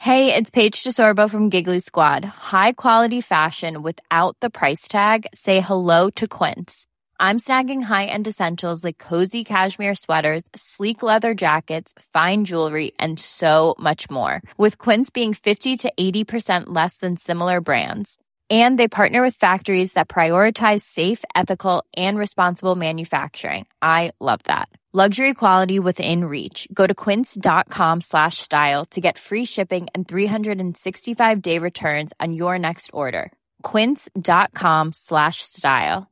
Hey, it's Paige DeSorbo from Giggly Squad. High quality fashion without the price tag. Say hello to Quince. I'm snagging high-end essentials like cozy cashmere sweaters, sleek leather jackets, fine jewelry, and so much more. With Quince being 50 to 80% less than similar brands. And they partner with factories that prioritize safe, ethical, and responsible manufacturing. I love that. Luxury quality within reach. Go to quince.com/style to get free shipping and 365-day returns on your next order. Quince.com/style.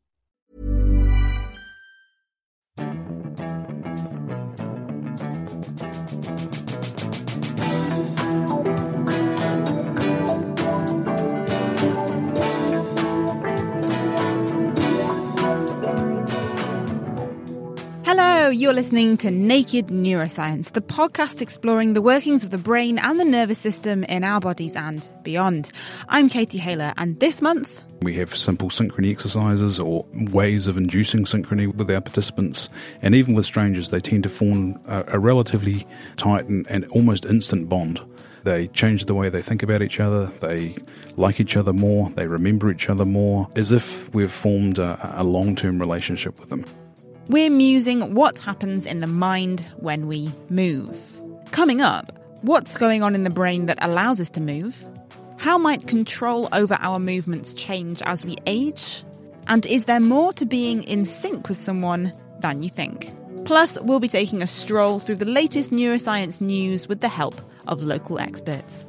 Hello, you're listening to Naked Neuroscience, the podcast exploring the workings of the brain and the nervous system in our bodies and beyond. I'm Katie Haylor, and this month we have simple synchrony exercises or ways of inducing synchrony with our participants, and even with strangers they tend to form a relatively tight and almost instant bond. They change the way they think about each other, they like each other more, they remember each other more, as if we've formed a long-term relationship with them. we're musing what happens in the mind when we move. Coming up, what's going on in the brain that allows us to move? How might control over our movements change as we age? And is there more to being in sync with someone than you think? Plus, we'll be taking a stroll through the latest neuroscience news with the help of local experts.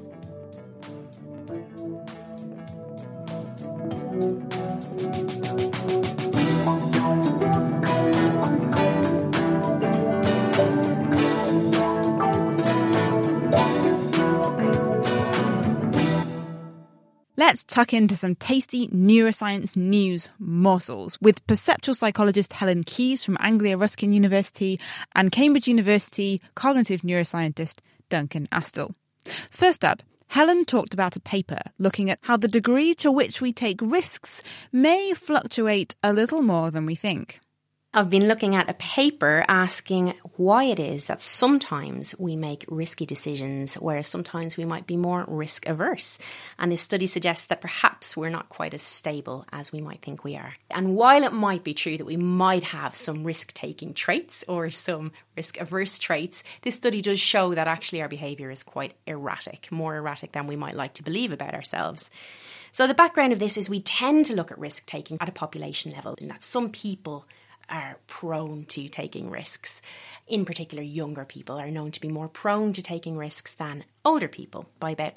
Let's tuck into some tasty neuroscience news morsels with perceptual psychologist Helen Keyes from Anglia Ruskin University and Cambridge University cognitive neuroscientist Duncan Astle. First up, Helen talked about a paper looking at how the degree to which we take risks may fluctuate a little more than we think. I've been looking at a paper asking why it is that sometimes we make risky decisions, whereas sometimes we might be more risk averse. And this study suggests that perhaps we're not quite as stable as we might think we are. And while it might be true that we might have some risk-taking traits or some risk averse traits, this study does show that actually our behaviour is quite erratic, more erratic than we might like to believe about ourselves. So the background of this is we tend to look at risk-taking at a population level, in that some people are prone to taking risks. In particular, younger people are known to be more prone to taking risks than older people by about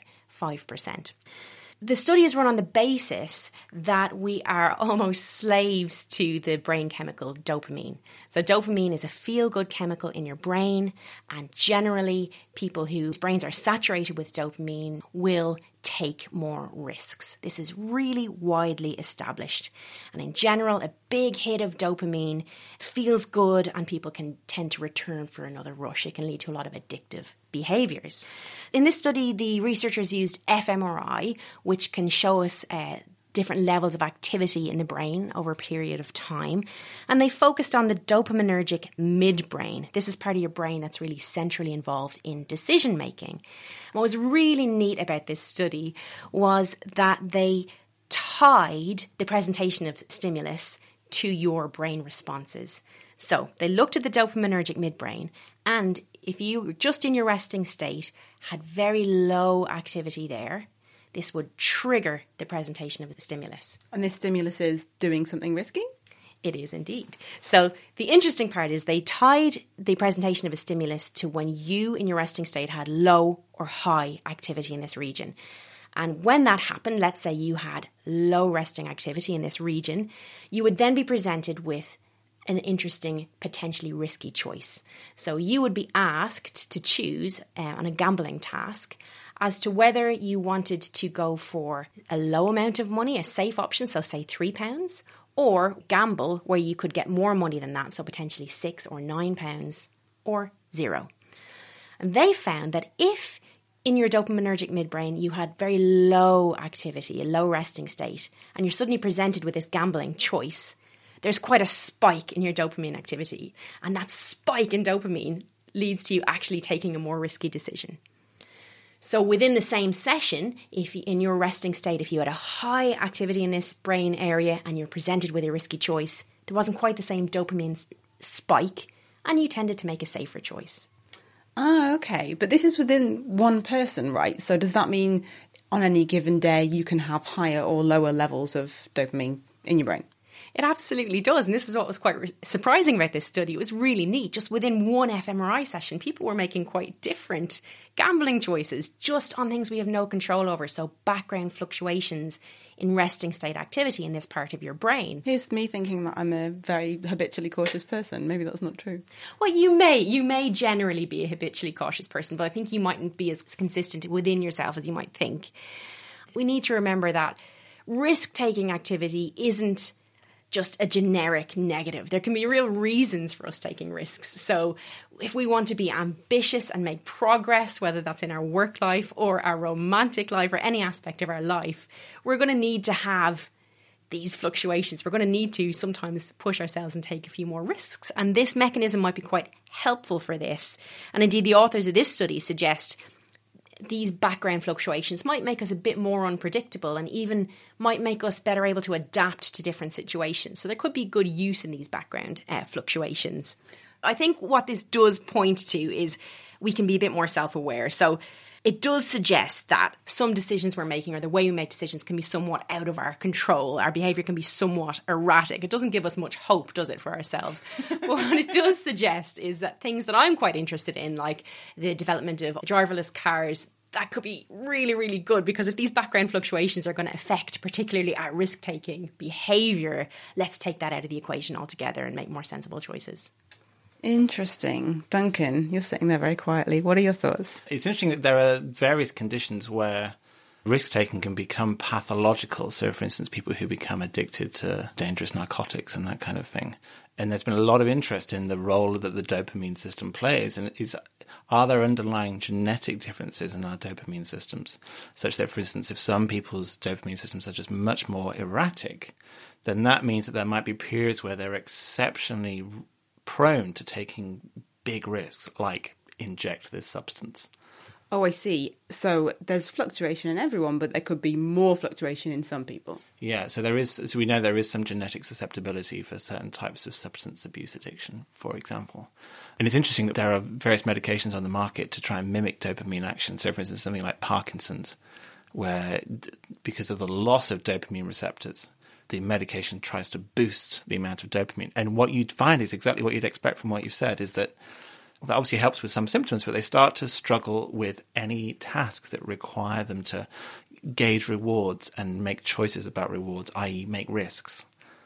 5%. The study is run on the basis that we are almost slaves to the brain chemical dopamine. So dopamine is a feel-good chemical in your brain, and generally people whose brains are saturated with dopamine will take more risks. This is really widely established. And in general, a big hit of dopamine feels good and people can tend to return for another rush. It can lead to a lot of addictive behaviours. In this study, the researchers used fMRI, which can show us different levels of activity in the brain over a period of time. And they focused on the dopaminergic midbrain. This is part of your brain that's really centrally involved in decision making. And what was really neat about this study was that they tied the presentation of stimulus to your brain responses. So they looked at the dopaminergic midbrain, and if you were just in your resting state, had very low activity there, this would trigger the presentation of the stimulus. And this stimulus is doing something risky? It is indeed. So the interesting part is they tied the presentation of a stimulus to when you in your resting state had low or high activity in this region. And when that happened, let's say you had low resting activity in this region, you would then be presented with an interesting, potentially risky choice. So you would be asked to choose on a gambling task as to whether you wanted to go for a low amount of money, a safe option, so say £3, or gamble where you could get more money than that, so potentially £6 or £9, or 0. And they found that if in your dopaminergic midbrain you had very low activity, a low resting state, and you're suddenly presented with this gambling choice, there's quite a spike in your dopamine activity. And that spike in dopamine leads to you actually taking a more risky decision. So within the same session, if in your resting state, if you had a high activity in this brain area and you're presented with a risky choice, there wasn't quite the same dopamine spike and you tended to make a safer choice. Ah, okay. But this is within one person, right? So does that mean on any given day you can have higher or lower levels of dopamine in your brain? It absolutely does. And this is what was quite surprising about this study. It was really neat. Just within one fMRI session, people were making quite different gambling choices just on things we have no control over. So background fluctuations in resting state activity in this part of your brain. Here's me thinking that I'm a very habitually cautious person. Maybe that's not true. Well, you may generally be a habitually cautious person, but I think you mightn't be as consistent within yourself as you might think. We need to remember that risk-taking activity isn't just a generic negative. There can be real reasons for us taking risks. So if we want to be ambitious and make progress, whether that's in our work life or our romantic life or any aspect of our life, we're going to need to have these fluctuations. We're going to need to sometimes push ourselves and take a few more risks. And this mechanism might be quite helpful for this. And indeed, the authors of this study suggest these background fluctuations might make us a bit more unpredictable and even might make us better able to adapt to different situations. So there could be good use in these background fluctuations. I think what this does point to is we can be a bit more self-aware. So it does suggest that some decisions we're making or the way we make decisions can be somewhat out of our control. Our behaviour can be somewhat erratic. It doesn't give us much hope, does it, for ourselves? But what it does suggest is that things that I'm quite interested in, like the development of driverless cars, that could be really, really good, because if these background fluctuations are going to affect particularly our risk-taking behaviour, let's take that out of the equation altogether and make more sensible choices. Interesting. Duncan, you're sitting there very quietly. What are your thoughts? It's interesting that there are various conditions where risk-taking can become pathological. So, for instance, people who become addicted to dangerous narcotics and that kind of thing. And there's been a lot of interest in the role that the dopamine system plays. And are there underlying genetic differences in our dopamine systems? Such that, for instance, if some people's dopamine systems are just much more erratic, then that means that there might be periods where they're exceptionally prone to taking big risks, like inject this substance. Oh, I see. So there's fluctuation in everyone, but there could be more fluctuation in some people. Yeah, so we know there is some genetic susceptibility for certain types of substance abuse addiction, for example. And it's interesting that there are various medications on the market to try and mimic dopamine action. So, for instance, something like Parkinson's, where because of the loss of dopamine receptors, the medication tries to boost the amount of dopamine. And what you'd find is exactly what you'd expect from what you've said, is that obviously helps with some symptoms, but they start to struggle with any tasks that require them to gauge rewards and make choices about rewards, i.e. make risks,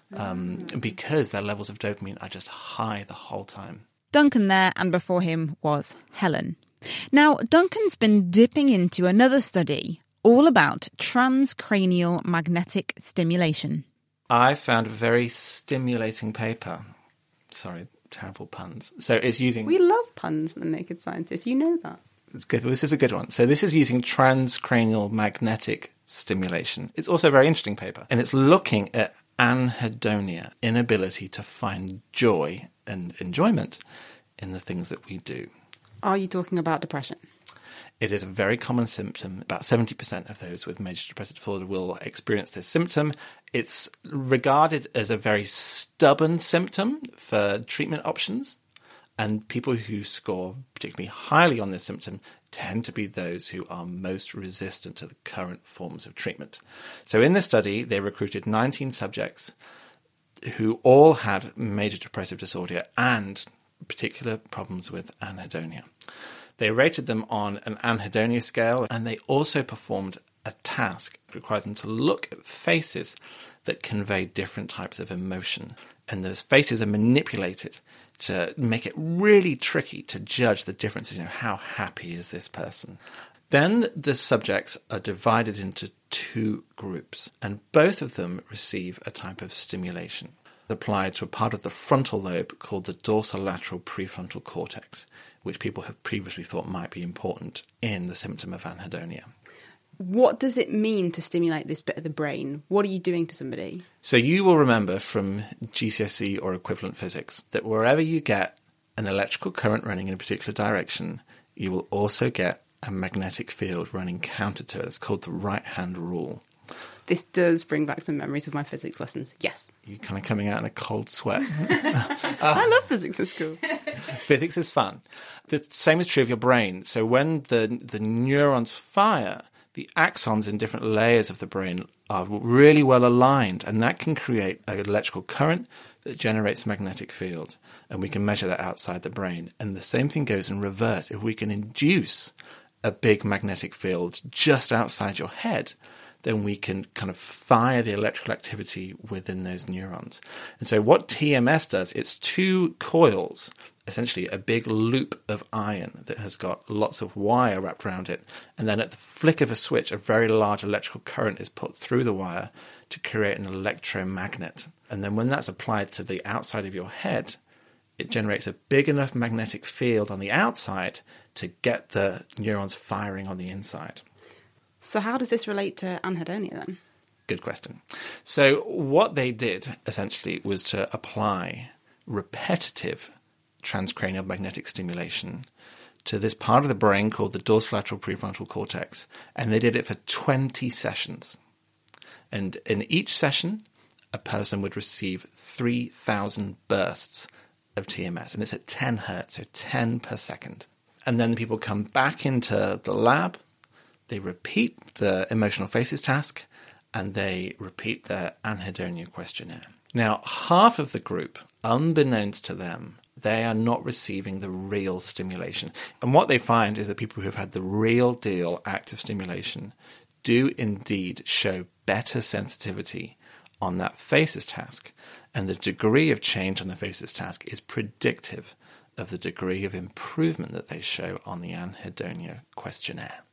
because their levels of dopamine are just high the whole time. Duncan there, and before him was Helen. Now, Duncan's been dipping into another study all about transcranial magnetic stimulation. I found a very stimulating paper. Sorry, terrible puns. So it's using... We love puns in the Naked Scientist. You know that. It's good. Well, this is a good one. So this is using transcranial magnetic stimulation. It's also a very interesting paper. And it's looking at anhedonia, inability to find joy and enjoyment in the things that we do. Are you talking about depression? It is a very common symptom. About 70% of those with major depressive disorder will experience this symptom. It's regarded as a very stubborn symptom for treatment options. And people who score particularly highly on this symptom tend to be those who are most resistant to the current forms of treatment. So in this study, they recruited 19 subjects who all had major depressive disorder and particular problems with anhedonia. They rated them on an anhedonia scale, and they also performed a task that requires them to look at faces that convey different types of emotion. And those faces are manipulated to make it really tricky to judge the differences. How happy is this person? Then the subjects are divided into two groups, and both of them receive a type of stimulation applied to a part of the frontal lobe called the dorsolateral prefrontal cortex, which people have previously thought might be important in the symptom of anhedonia. What does it mean to stimulate this bit of the brain? What are you doing to somebody? So you will remember from GCSE or equivalent physics that wherever you get an electrical current running in a particular direction, you will also get a magnetic field running counter to it. It's called the right-hand rule. This does bring back some memories of my physics lessons. Yes. You're kind of coming out in a cold sweat. I love physics at school. Physics is fun. The same is true of your brain. So when the neurons fire, the axons in different layers of the brain are really well aligned, and that can create an electrical current that generates a magnetic field, and we can measure that outside the brain. And the same thing goes in reverse. If we can induce a big magnetic field just outside your head, then we can kind of fire the electrical activity within those neurons. And so what TMS does, it's two coils, essentially a big loop of iron that has got lots of wire wrapped around it. And then at the flick of a switch, a very large electrical current is put through the wire to create an electromagnet. And then when that's applied to the outside of your head, it generates a big enough magnetic field on the outside to get the neurons firing on the inside. So how does this relate to anhedonia then? Good question. So what they did essentially was to apply repetitive transcranial magnetic stimulation to this part of the brain called the dorsolateral prefrontal cortex, and they did it for 20 sessions. And in each session, a person would receive 3,000 bursts of TMS, and it's at 10 hertz, so 10 per second. And then the people come back into the lab, they repeat the emotional faces task, and they repeat their anhedonia questionnaire. Now, half of the group, unbeknownst to them, they are not receiving the real stimulation. And what they find is that people who have had the real deal active stimulation do indeed show better sensitivity on that faces task. And the degree of change on the faces task is predictive of the degree of improvement that they show on the anhedonia questionnaire.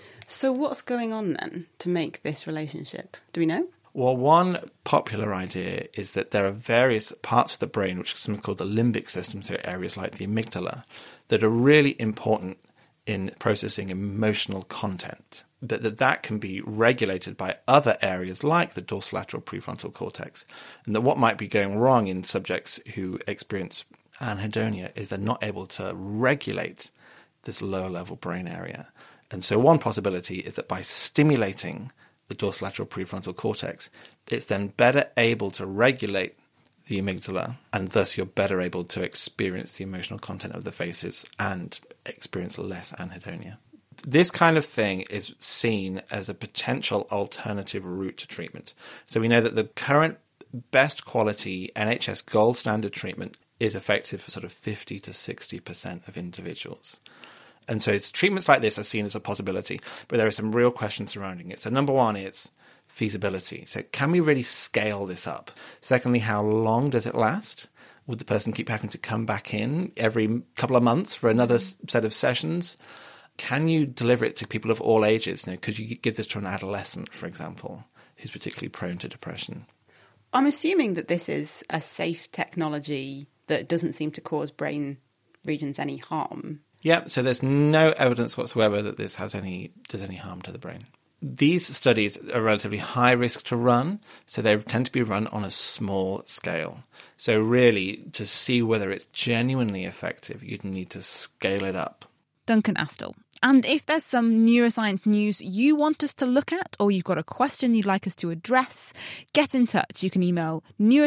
So what's going on then to make this relationship? Do we know? Well, one popular idea is that there are various parts of the brain, which is something called the limbic system, so areas like the amygdala, that are really important in processing emotional content. But that can be regulated by other areas like the dorsolateral prefrontal cortex. And that what might be going wrong in subjects who experience anhedonia is they're not able to regulate this lower level brain area. And so one possibility is that by stimulating the dorsolateral prefrontal cortex, it's then better able to regulate the amygdala, and thus you're better able to experience the emotional content of the faces and experience less anhedonia. This kind of thing is seen as a potential alternative route to treatment. So we know that the current best quality NHS gold standard treatment is effective for sort of 50 to 60% of individuals. And so treatments like this are seen as a possibility, but there are some real questions surrounding it. So number one is feasibility. So can we really scale this up? Secondly, how long does it last? Would the person keep having to come back in every couple of months for another set of sessions? Can you deliver it to people of all ages? You know, could you give this to an adolescent, for example, who's particularly prone to depression? I'm assuming that this is a safe technology that doesn't seem to cause brain regions any harm. Yeah, so there's no evidence whatsoever that this does any harm to the brain. These studies are relatively high risk to run, so they tend to be run on a small scale. So really, to see whether it's genuinely effective, you'd need to scale it up. Duncan Astle. And if there's some neuroscience news you want us to look at, or you've got a question you'd like us to address, get in touch. You can email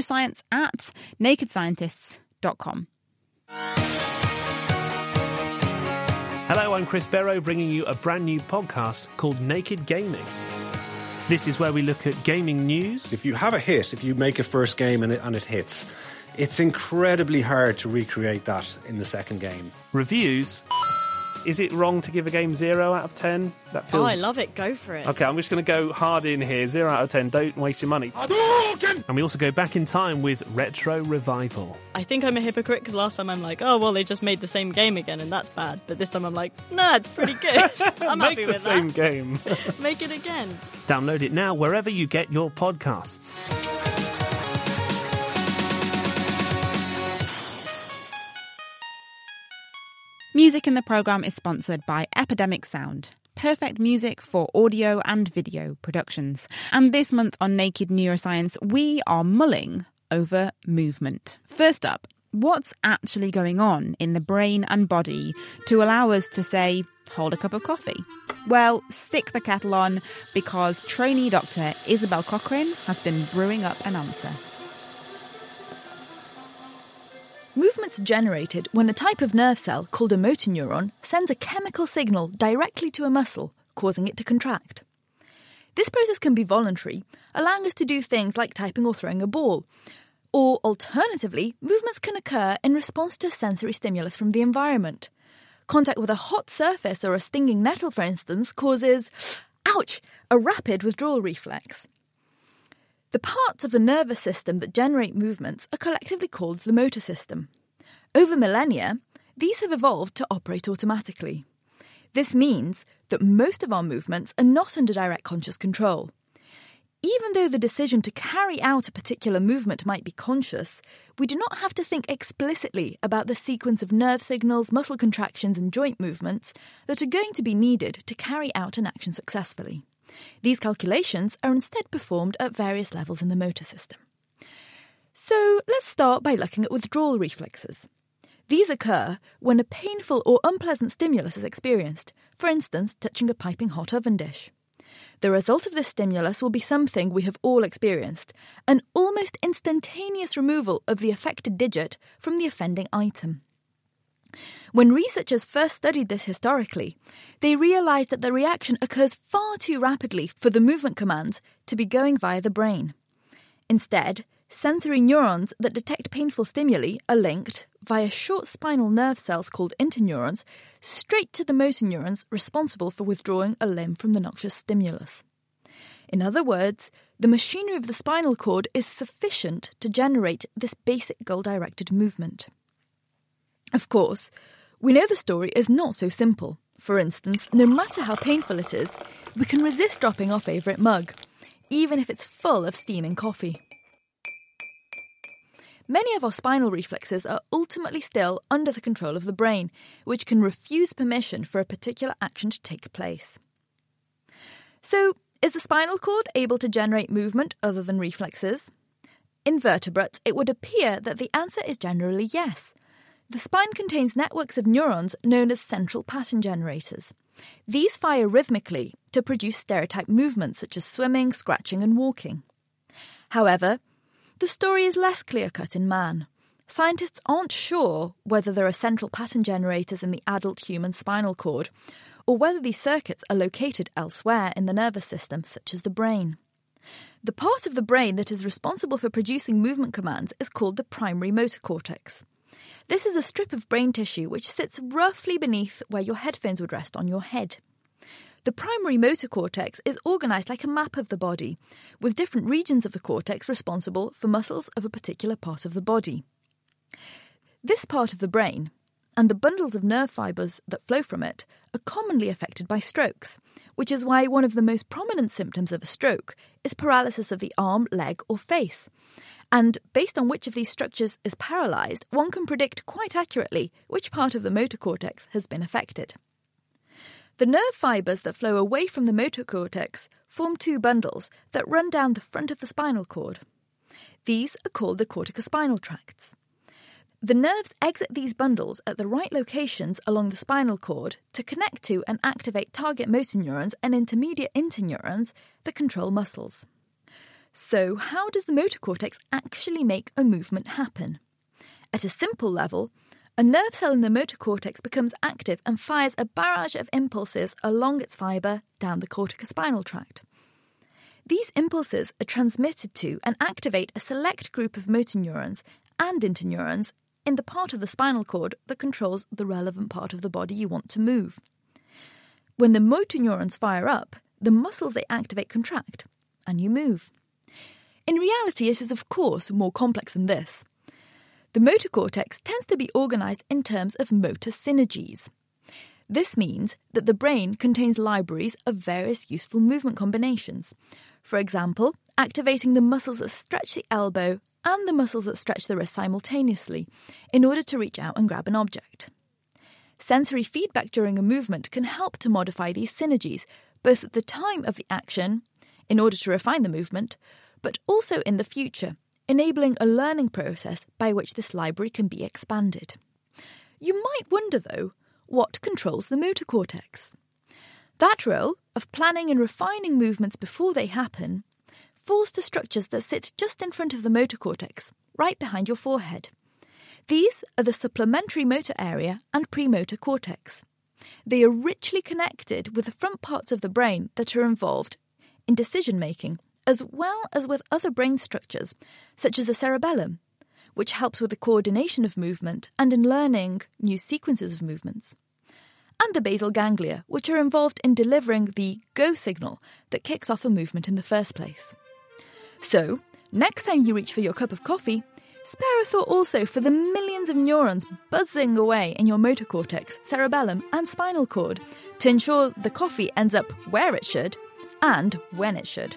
neuroscience@nakedscientists.com. Hello, I'm Chris Barrow, bringing you a brand new podcast called Naked Gaming. This is where we look at gaming news. If you have a hit, if you make a first game and it hits, it's incredibly hard to recreate that in the second game. Reviews. Is it wrong to give a game 0 out of 10? That feels... Oh, I love it. Go for it. Okay, I'm just going to go hard in here. 0 out of 10. Don't waste your money. And we also go back in time with Retro Revival. I think I'm a hypocrite because last time I'm like, oh, well, they just made the same game again and that's bad. But this time I'm like, nah, it's pretty good. I'm happy with that. Make the same game. Make it again. Download it now wherever you get your podcasts. Music in the programme is sponsored by Epidemic Sound. Perfect music for audio and video productions. And this month on Naked Neuroscience, we are mulling over movement. First up, what's actually going on in the brain and body to allow us to say, Hold a cup of coffee. Well, stick the kettle on because trainee doctor Isabel Cochrane has been brewing up an answer. Movements are generated when a type of nerve cell called a motor neuron sends a chemical signal directly to a muscle, causing it to contract. This process can be voluntary, allowing us to do things like typing or throwing a ball. Or, alternatively, movements can occur in response to a sensory stimulus from the environment. Contact with a hot surface or a stinging nettle, for instance, causes, ouch, a rapid withdrawal reflex. The parts of the nervous system that generate movements are collectively called the motor system. Over millennia, these have evolved to operate automatically. This means that most of our movements are not under direct conscious control. Even though the decision to carry out a particular movement might be conscious, we do not have to think explicitly about the sequence of nerve signals, muscle contractions and joint movements that are going to be needed to carry out an action successfully. These calculations are instead performed at various levels in the motor system. So let's start by looking at withdrawal reflexes. These occur when a painful or unpleasant stimulus is experienced, for instance, touching a piping hot oven dish. The result of this stimulus will be something we have all experienced, an almost instantaneous removal of the affected digit from the offending item. When researchers first studied this historically, they realised that the reaction occurs far too rapidly for the movement commands to be going via the brain. Instead, sensory neurons that detect painful stimuli are linked, via short spinal nerve cells called interneurons, straight to the motor neurons responsible for withdrawing a limb from the noxious stimulus. In other words, the machinery of the spinal cord is sufficient to generate this basic goal-directed movement. Of course, we know the story is not so simple. For instance, no matter how painful it is, we can resist dropping our favourite mug, even if it's full of steaming coffee. Many of our spinal reflexes are ultimately still under the control of the brain, which can refuse permission for a particular action to take place. So, is the spinal cord able to generate movement other than reflexes? In vertebrates, it would appear that the answer is generally yes. The spine contains networks of neurons known as central pattern generators. These fire rhythmically to produce stereotype movements such as swimming, scratching and walking. However, the story is less clear-cut in man. Scientists aren't sure whether there are central pattern generators in the adult human spinal cord, or whether these circuits are located elsewhere in the nervous system, such as the brain. The part of the brain that is responsible for producing movement commands is called the primary motor cortex. This is a strip of brain tissue which sits roughly beneath where your headphones would rest on your head. The primary motor cortex is organised like a map of the body, with different regions of the cortex responsible for muscles of a particular part of the body. This part of the brain, and the bundles of nerve fibres that flow from it, are commonly affected by strokes, which is why one of the most prominent symptoms of a stroke is paralysis of the arm, leg or face. And based on which of these structures is paralysed, one can predict quite accurately which part of the motor cortex has been affected. The nerve fibres that flow away from the motor cortex form two bundles that run down the front of the spinal cord. These are called the corticospinal tracts. The nerves exit these bundles at the right locations along the spinal cord to connect to and activate target motor neurons and intermediate interneurons that control muscles. So, how does the motor cortex actually make a movement happen? At a simple level, a nerve cell in the motor cortex becomes active and fires a barrage of impulses along its fibre down the corticospinal tract. These impulses are transmitted to and activate a select group of motor neurons and interneurons in the part of the spinal cord that controls the relevant part of the body you want to move. When the motor neurons fire up, the muscles they activate contract, and you move. In reality, it is of course more complex than this. The motor cortex tends to be organised in terms of motor synergies. This means that the brain contains libraries of various useful movement combinations. For example, activating the muscles that stretch the elbow and the muscles that stretch the wrist simultaneously in order to reach out and grab an object. Sensory feedback during a movement can help to modify these synergies, both at the time of the action, in order to refine the movement, but also in the future, enabling a learning process by which this library can be expanded. You might wonder, though, what controls the motor cortex? That role, of planning and refining movements before they happen, falls to structures that sit just in front of the motor cortex, right behind your forehead. These are the supplementary motor area and premotor cortex. They are richly connected with the front parts of the brain that are involved in decision-making, as well as with other brain structures, such as the cerebellum, which helps with the coordination of movement and in learning new sequences of movements, and the basal ganglia, which are involved in delivering the go signal that kicks off a movement in the first place. So, next time you reach for your cup of coffee, spare a thought also for the millions of neurons buzzing away in your motor cortex, cerebellum and spinal cord to ensure the coffee ends up where it should and when it should.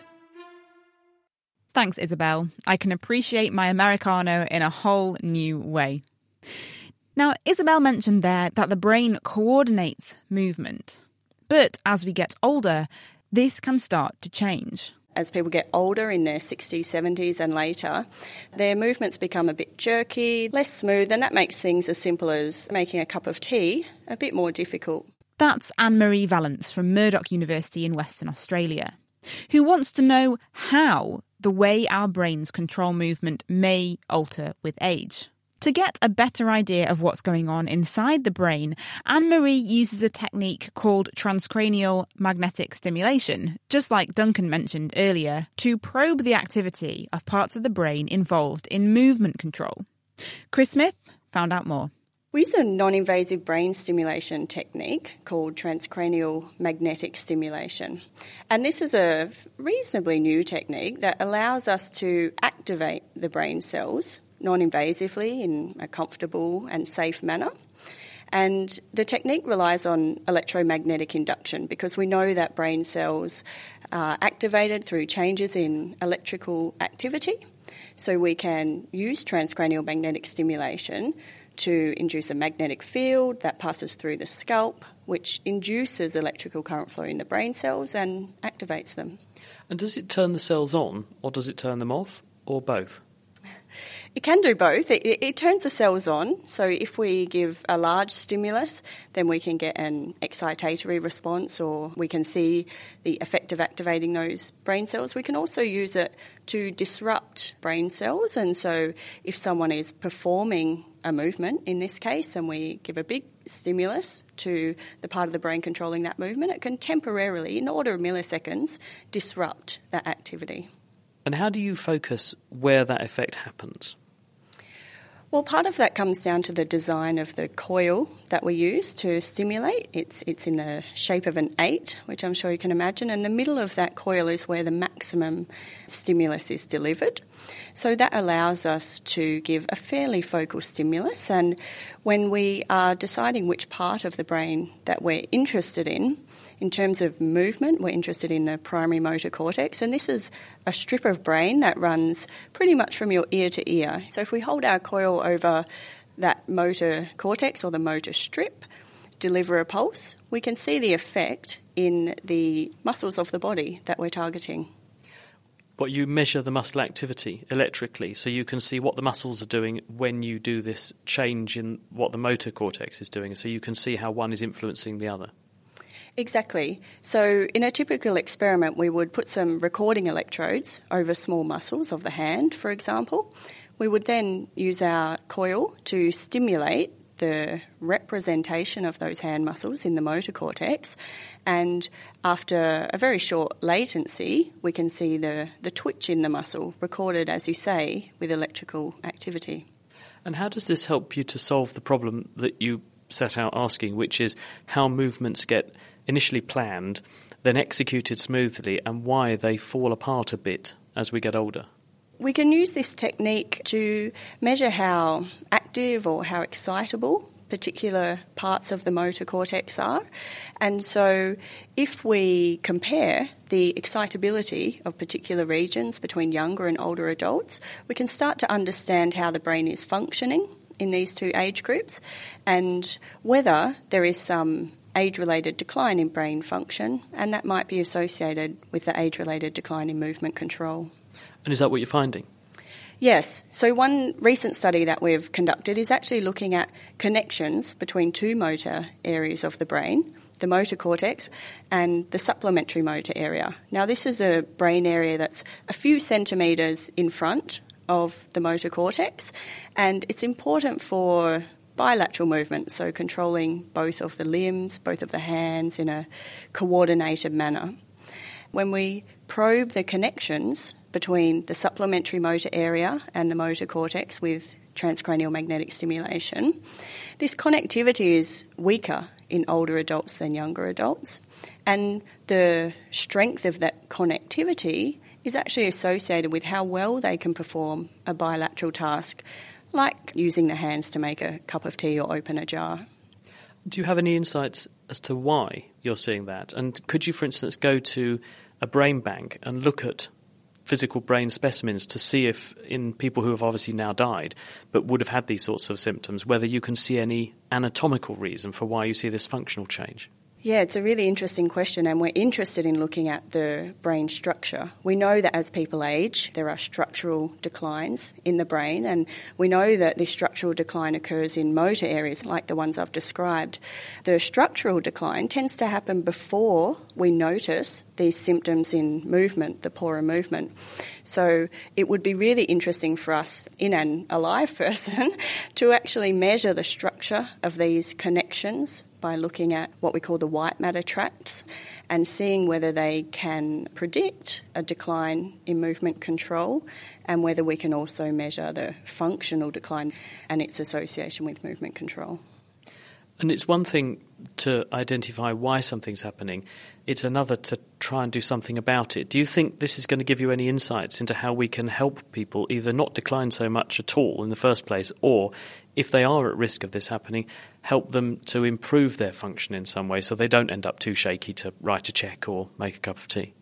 Thanks, Isabel. I can appreciate my Americano in a whole new way. Now, Isabel mentioned there that the brain coordinates movement. But as we get older, this can start to change. As people get older in their 60s, 70s and later, their movements become a bit jerky, less smooth, and that makes things as simple as making a cup of tea a bit more difficult. That's Anne-Marie Valence from Murdoch University in Western Australia, who wants to know how the way our brains control movement may alter with age. To get a better idea of what's going on inside the brain, Anne-Marie uses a technique called transcranial magnetic stimulation, just like Duncan mentioned earlier, to probe the activity of parts of the brain involved in movement control. Chris Smith found out more. We use a non-invasive brain stimulation technique called transcranial magnetic stimulation. And this is a reasonably new technique that allows us to activate the brain cells non-invasively in a comfortable and safe manner. And the technique relies on electromagnetic induction because we know that brain cells are activated through changes in electrical activity. So we can use transcranial magnetic stimulation to induce a magnetic field that passes through the scalp, which induces electrical current flow in the brain cells and activates them. And does it turn the cells on, or does it turn them off, or both? It can do both. It turns the cells on. So if we give a large stimulus, then we can get an excitatory response, or we can see the effect of activating those brain cells. We can also use it to disrupt brain cells. And so if someone is performing a movement, in this case, and we give a big stimulus to the part of the brain controlling that movement, it can temporarily, in the order of milliseconds, disrupt that activity. And how do you focus where that effect happens? Well, part of that comes down to the design of the coil that we use to stimulate. It's in the shape of an 8, which I'm sure you can imagine, and the middle of that coil is where the maximum stimulus is delivered. So that allows us to give a fairly focal stimulus, and when we are deciding which part of the brain that we're interested in terms of movement, we're interested in the primary motor cortex, and this is a strip of brain that runs pretty much from your ear to ear. So if we hold our coil over that motor cortex or the motor strip, deliver a pulse, we can see the effect in the muscles of the body that we're targeting. But you measure the muscle activity electrically, so you can see what the muscles are doing when you do this change in what the motor cortex is doing, so you can see how one is influencing the other. Exactly. So in a typical experiment, we would put some recording electrodes over small muscles of the hand, for example. We would then use our coil to stimulate the representation of those hand muscles in the motor cortex, and after a very short latency, we can see the twitch in the muscle recorded, as you say, with electrical activity. And how does this help you to solve the problem that you set out asking, which is how movements get initially planned, then executed smoothly, and why they fall apart a bit as we get older? We can use this technique to measure how active or how excitable particular parts of the motor cortex are. And so if we compare the excitability of particular regions between younger and older adults, we can start to understand how the brain is functioning in these two age groups and whether there is some age-related decline in brain function, and that might be associated with the age-related decline in movement control. And is that what you're finding? Yes. So one recent study that we've conducted is actually looking at connections between two motor areas of the brain, the motor cortex and the supplementary motor area. Now, this is a brain area that's a few centimetres in front of the motor cortex, and it's important for bilateral movement, so controlling both of the limbs, both of the hands in a coordinated manner. When we probe the connections between the supplementary motor area and the motor cortex with transcranial magnetic stimulation, this connectivity is weaker in older adults than younger adults, and the strength of that connectivity is actually associated with how well they can perform a bilateral task, like using the hands to make a cup of tea or open a jar. Do you have any insights as to why you're seeing that? And could you, for instance, go to a brain bank and look at physical brain specimens to see if, in people who have obviously now died but would have had these sorts of symptoms, whether you can see any anatomical reason for why you see this functional change? Yeah, it's a really interesting question, and we're interested in looking at the brain structure. We know that as people age, there are structural declines in the brain, and we know that this structural decline occurs in motor areas like the ones I've described. The structural decline tends to happen before we notice these symptoms in movement, the poorer movement. So it would be really interesting for us, in an alive person, to actually measure the structure of these connections by looking at what we call the white matter tracts and seeing whether they can predict a decline in movement control and whether we can also measure the functional decline and its association with movement control. And it's one thing to identify why something's happening. It's another to try and do something about it. Do you think this is going to give you any insights into how we can help people either not decline so much at all in the first place, or if they are at risk of this happening, help them to improve their function in some way so they don't end up too shaky to write a cheque or make a cup of tea?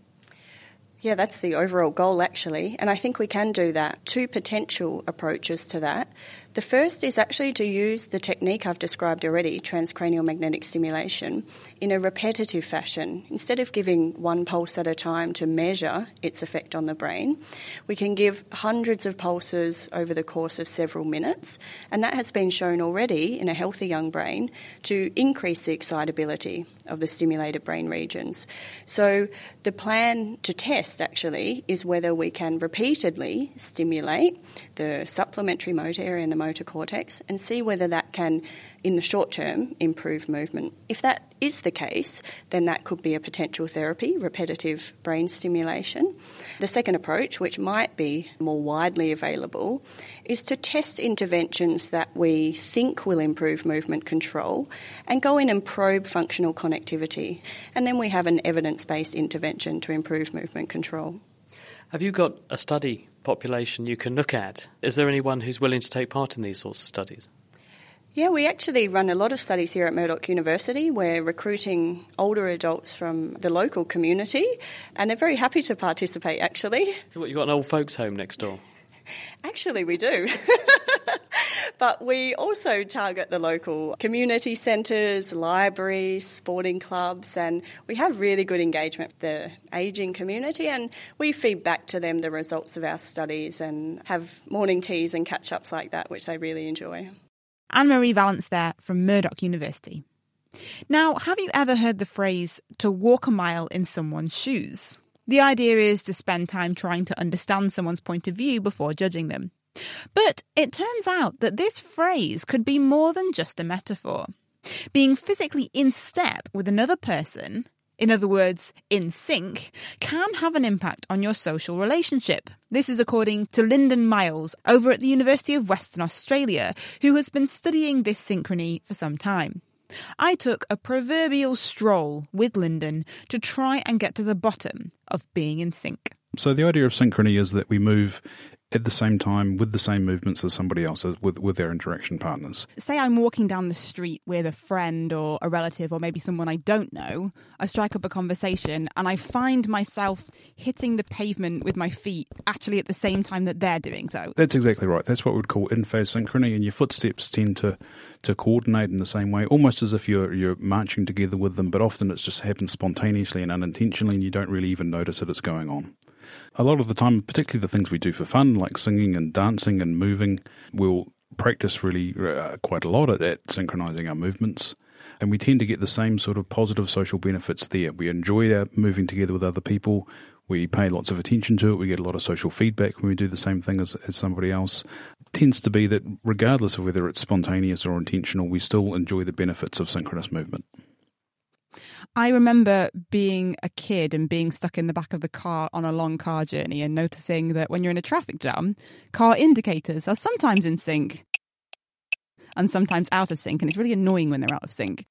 Yeah, that's the overall goal, actually, and I think we can do that. Two potential approaches to that. The first is actually to use the technique I've described already, transcranial magnetic stimulation, in a repetitive fashion. Instead of giving one pulse at a time to measure its effect on the brain, we can give hundreds of pulses over the course of several minutes, and that has been shown already in a healthy young brain to increase the excitability of the stimulated brain regions. So the plan to test actually is whether we can repeatedly stimulate the supplementary motor area and the motor cortex and see whether that can, in the short term, improve movement. If that is the case, then that could be a potential therapy, repetitive brain stimulation. The second approach, which might be more widely available, is to test interventions that we think will improve movement control and go in and probe functional connectivity. And then we have an evidence-based intervention to improve movement control. Have you got a study population you can look at? Is there anyone who's willing to take part in these sorts of studies? Yeah, we actually run a lot of studies here at Murdoch University. We're recruiting older adults from the local community, and they're very happy to participate, actually. So what, you've got an old folks' home next door? Actually, we do. But we also target the local community centres, libraries, sporting clubs, and we have really good engagement with the ageing community, and we feed back to them the results of our studies and have morning teas and catch-ups like that, which they really enjoy. Anne-Marie Vallance there from Murdoch University. Now, have you ever heard the phrase, to walk a mile in someone's shoes? The idea is to spend time trying to understand someone's point of view before judging them. But it turns out that this phrase could be more than just a metaphor. Being physically in step with another person, in other words, in sync, can have an impact on your social relationship. This is according to Lyndon Miles over at the University of Western Australia, who has been studying this synchrony for some time. I took a proverbial stroll with Lyndon to try and get to the bottom of being in sync. So the idea of synchrony is that we move at the same time with the same movements as somebody else, with their interaction partners. Say I'm walking down the street with a friend or a relative or maybe someone I don't know. I strike up a conversation and I find myself hitting the pavement with my feet actually at the same time that they're doing so. That's exactly right. That's what we'd call in-phase synchrony, and your footsteps tend to coordinate in the same way, almost as if you're marching together with them, but often it just happens spontaneously and unintentionally and you don't really even notice that it's going on. A lot of the time, particularly the things we do for fun, like singing and dancing and moving, we'll practice really quite a lot at synchronizing our movements. And we tend to get the same sort of positive social benefits there. We enjoy our moving together with other people. We pay lots of attention to it. We get a lot of social feedback when we do the same thing as somebody else. It tends to be that regardless of whether it's spontaneous or intentional, we still enjoy the benefits of synchronous movement. I remember being a kid and being stuck in the back of the car on a long car journey and noticing that when you're in a traffic jam, car indicators are sometimes in sync and sometimes out of sync, and it's really annoying when they're out of sync.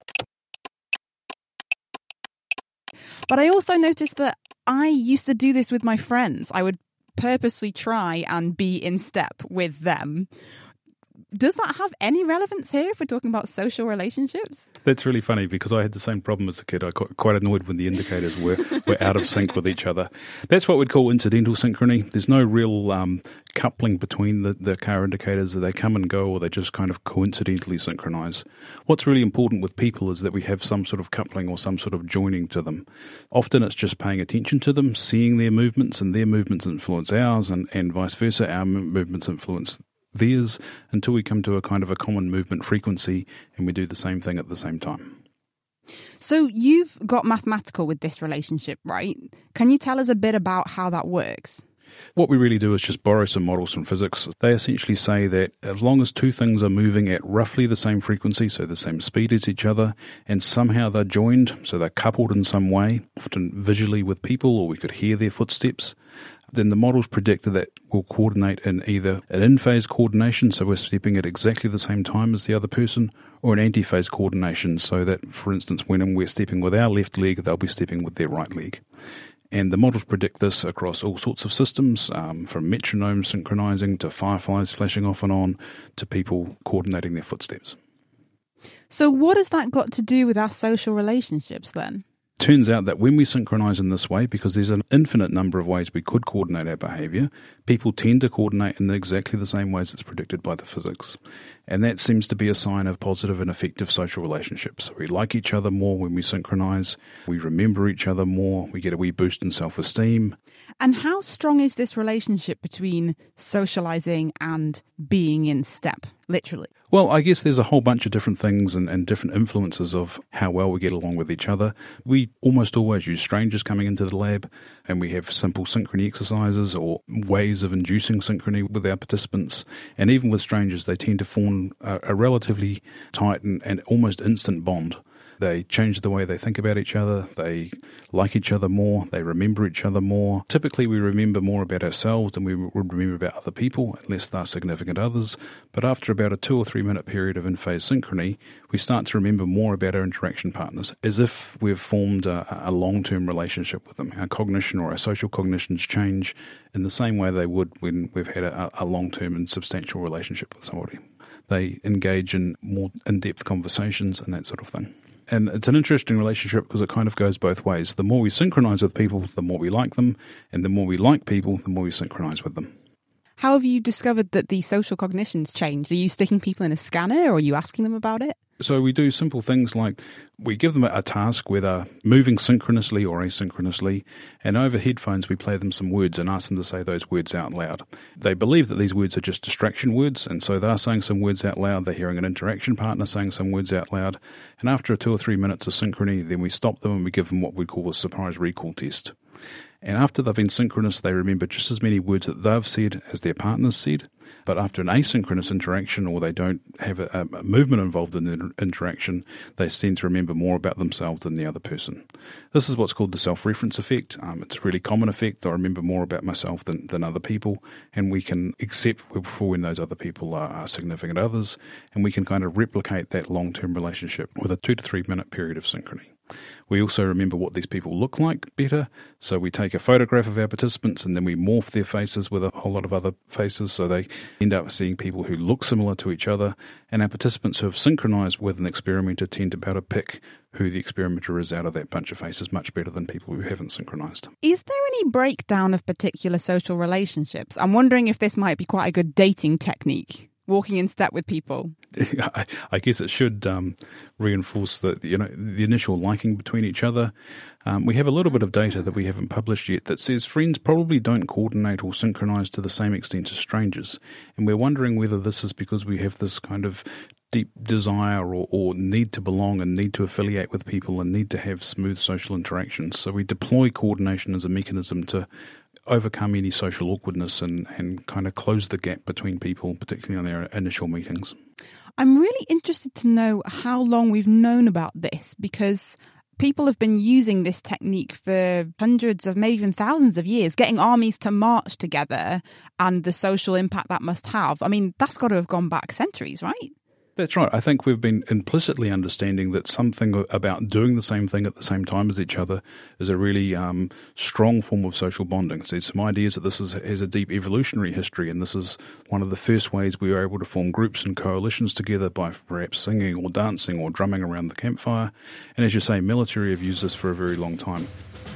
But I also noticed that I used to do this with my friends. I would purposely try and be in step with them. Does that have any relevance here if we're talking about social relationships? That's really funny because I had the same problem as a kid. I got quite annoyed when the indicators were out of sync with each other. That's what we'd call incidental synchrony. There's no real coupling between the car indicators. They come and go, or they just kind of coincidentally synchronize. What's really important with people is that we have some sort of coupling or some sort of joining to them. Often it's just paying attention to them, seeing their movements, and their movements influence ours, and vice versa. Our movements influence theirs, until we come to a kind of a common movement frequency and we do the same thing at the same time. So you've got mathematical with this relationship, right? Can you tell us a bit about how that works? What we really do is just borrow some models from physics. They essentially say that as long as two things are moving at roughly the same frequency, so the same speed as each other, and somehow they're joined, so they're coupled in some way, often visually with people, or we could hear their footsteps, then the models predict that we'll coordinate in either an in-phase coordination, so we're stepping at exactly the same time as the other person, or an anti-phase coordination, so that, for instance, when we're stepping with our left leg, they'll be stepping with their right leg. And the models predict this across all sorts of systems, from metronomes synchronizing to fireflies flashing off and on to people coordinating their footsteps. So what has that got to do with our social relationships then? Turns out that when we synchronize in this way, because there's an infinite number of ways we could coordinate our behavior, people tend to coordinate in exactly the same ways it's predicted by the physics. And that seems to be a sign of positive and effective social relationships. So we like each other more when we synchronize, we remember each other more, we get a wee boost in self-esteem. And how strong is this relationship between socializing and being in step, literally? Well, I guess there's a whole bunch of different things and different influences of how well we get along with each other. We almost always use strangers coming into the lab, and we have simple synchrony exercises or ways of inducing synchrony with our participants. And even with strangers, they tend to form a relatively tight and almost instant bond. They change the way they think about each other, they like each other more, they remember each other more. Typically we remember more about ourselves than we would remember about other people, unless they're significant others. But after about a 2 or 3 minute period of in-phase synchrony, we start to remember more about our interaction partners, as if we've formed a long-term relationship with them. Our cognition or our social cognitions change in the same way they would when we've had a long-term and substantial relationship with somebody. They engage in more in-depth conversations and that sort of thing. And it's an interesting relationship because it kind of goes both ways. The more we synchronize with people, the more we like them. And the more we like people, the more we synchronize with them. How have you discovered that the social cognitions change? Are you sticking people in a scanner or are you asking them about it? So we do simple things like we give them a task where they're moving synchronously or asynchronously, and over headphones we play them some words and ask them to say those words out loud. They believe that these words are just distraction words, and so they're saying some words out loud, they're hearing an interaction partner saying some words out loud, and after 2 or 3 minutes of synchrony, then we stop them and we give them what we call a surprise recall test. And after they've been synchronous, they remember just as many words that they've said as their partners said. But after an asynchronous interaction, or they don't have a movement involved in the interaction, they tend to remember more about themselves than the other person. This is what's called the self-reference effect. It's a really common effect. I remember more about myself than other people, and we can accept for when those other people are significant others, and we can kind of replicate that long-term relationship with a 2 to 3 minute period of synchrony. We also remember what these people look like better, so we take a photograph of our participants and then we morph their faces with a whole lot of other faces, so they end up seeing people who look similar to each other, and our participants who have synchronized with an experimenter tend to be able to pick who the experimenter is out of that bunch of faces much better than people who haven't synchronized. Is there any breakdown of particular social relationships? I'm wondering if this might be quite a good dating technique. walking in step with people? I guess it should reinforce the initial liking between each other. We have a little bit of data that we haven't published yet that says friends probably don't coordinate or synchronize to the same extent as strangers. And we're wondering whether this is because we have this kind of deep desire or need to belong and need to affiliate with people and need to have smooth social interactions. So we deploy coordination as a mechanism to overcome any social awkwardness and kind of close the gap between people, particularly on their initial meetings. I'm really interested to know how long we've known about this, because people have been using this technique for hundreds of, maybe even thousands of years, getting armies to march together and the social impact that must have. I mean, that's got to have gone back centuries, right? That's right. I think we've been implicitly understanding that something about doing the same thing at the same time as each other is a really strong form of social bonding. So there's some ideas that this has a deep evolutionary history, and this is one of the first ways we were able to form groups and coalitions together by perhaps singing or dancing or drumming around the campfire. And as you say, military have used this for a very long time.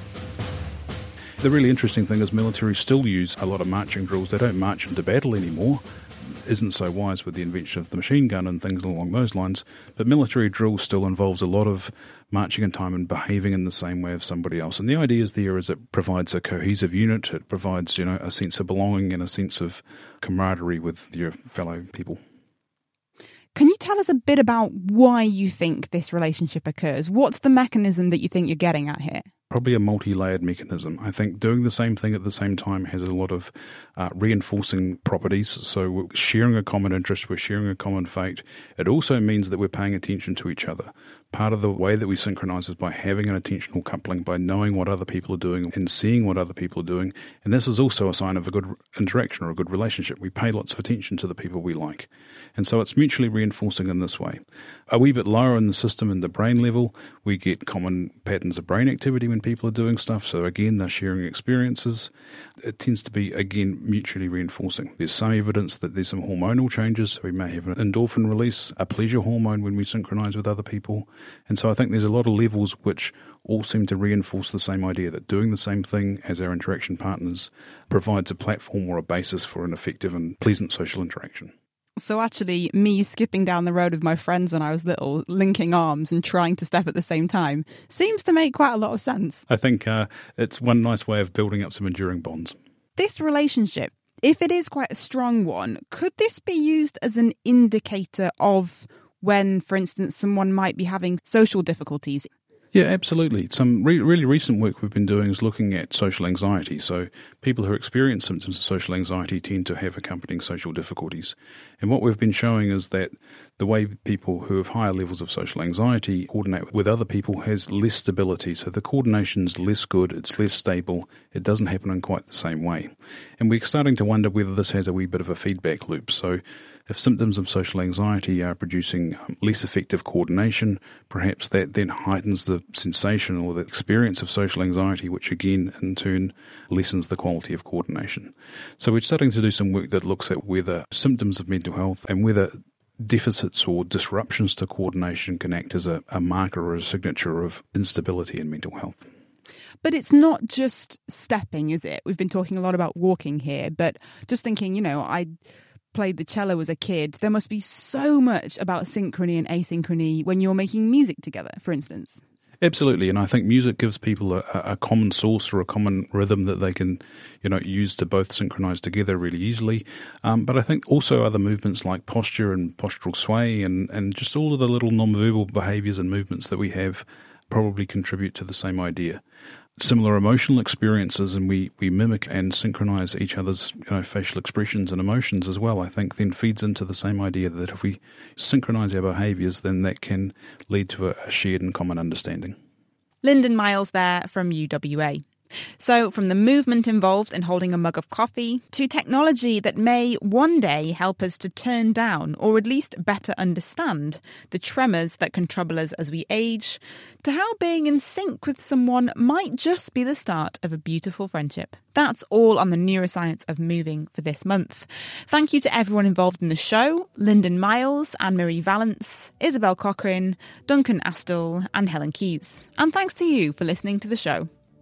The really interesting thing is military still use a lot of marching drills. They don't march into battle anymore. Isn't so wise with the invention of the machine gun and things along those lines, but military drill still involves a lot of marching in time and behaving in the same way of somebody else. And the idea is it provides a cohesive unit, it provides, a sense of belonging and a sense of camaraderie with your fellow people. Can you tell us a bit about why you think this relationship occurs? What's the mechanism that you think you're getting at here? Probably a multi-layered mechanism. I think doing the same thing at the same time has a lot of reinforcing properties. So we're sharing a common interest, we're sharing a common fate. It also means that we're paying attention to each other. Part of the way that we synchronize is by having an attentional coupling, by knowing what other people are doing and seeing what other people are doing. And this is also a sign of a good interaction or a good relationship. We pay lots of attention to the people we like. And so it's mutually reinforcing in this way. A wee bit lower in the system, in the brain level, we get common patterns of brain activity when people are doing stuff. So again, they're sharing experiences. It tends to be, again, mutually reinforcing. There's some evidence that there's some hormonal changes. So we may have an endorphin release, a pleasure hormone when we synchronize with other people. And so I think there's a lot of levels which all seem to reinforce the same idea that doing the same thing as our interaction partners provides a platform or a basis for an effective and pleasant social interaction. So actually, me skipping down the road with my friends when I was little, linking arms and trying to step at the same time, seems to make quite a lot of sense. I think it's one nice way of building up some enduring bonds. This relationship, if it is quite a strong one, could this be used as an indicator of when, for instance, someone might be having social difficulties? Yeah, absolutely. Some really recent work we've been doing is looking at social anxiety. So people who experience symptoms of social anxiety tend to have accompanying social difficulties. And what we've been showing is that the way people who have higher levels of social anxiety coordinate with other people has less stability. So the coordination's less good, it's less stable, it doesn't happen in quite the same way. And we're starting to wonder whether this has a wee bit of a feedback loop. So if symptoms of social anxiety are producing less effective coordination, perhaps that then heightens the sensation or the experience of social anxiety, which again, in turn, lessens the quality of coordination. So we're starting to do some work that looks at whether symptoms of mental health and whether deficits or disruptions to coordination can act as a marker or a signature of instability in mental health. But it's not just stepping, is it? We've been talking a lot about walking here, but just thinking, I played the cello as a kid. There must be so much about synchrony and asynchrony when you're making music together, for instance. Absolutely, and I think music gives people a common source or a common rhythm that they can, use to both synchronize together really easily. But I think also other movements like posture and postural sway and just all of the little non-verbal behaviors and movements that we have probably contribute to the same idea. Similar emotional experiences, and we mimic and synchronize each other's facial expressions and emotions as well, I think then feeds into the same idea that if we synchronize our behaviours, then that can lead to a shared and common understanding. Lyndon Miles there from UWA. So from the movement involved in holding a mug of coffee to technology that may one day help us to turn down or at least better understand the tremors that can trouble us as we age, to how being in sync with someone might just be the start of a beautiful friendship. That's all on the neuroscience of moving for this month. Thank you to everyone involved in the show: Lyndon Miles, Anne-Marie Valence, Isabel Cochrane, Duncan Astle and Helen Keyes. And thanks to you for listening to the show.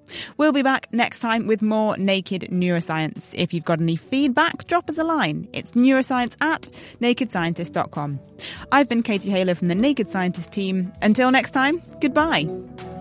We'll be back next time with more Naked Neuroscience. If you've got any feedback, drop us a line. It's neuroscience@nakedscientist.com. I've been Katie Haylor from the Naked Scientist team. Until next time, goodbye.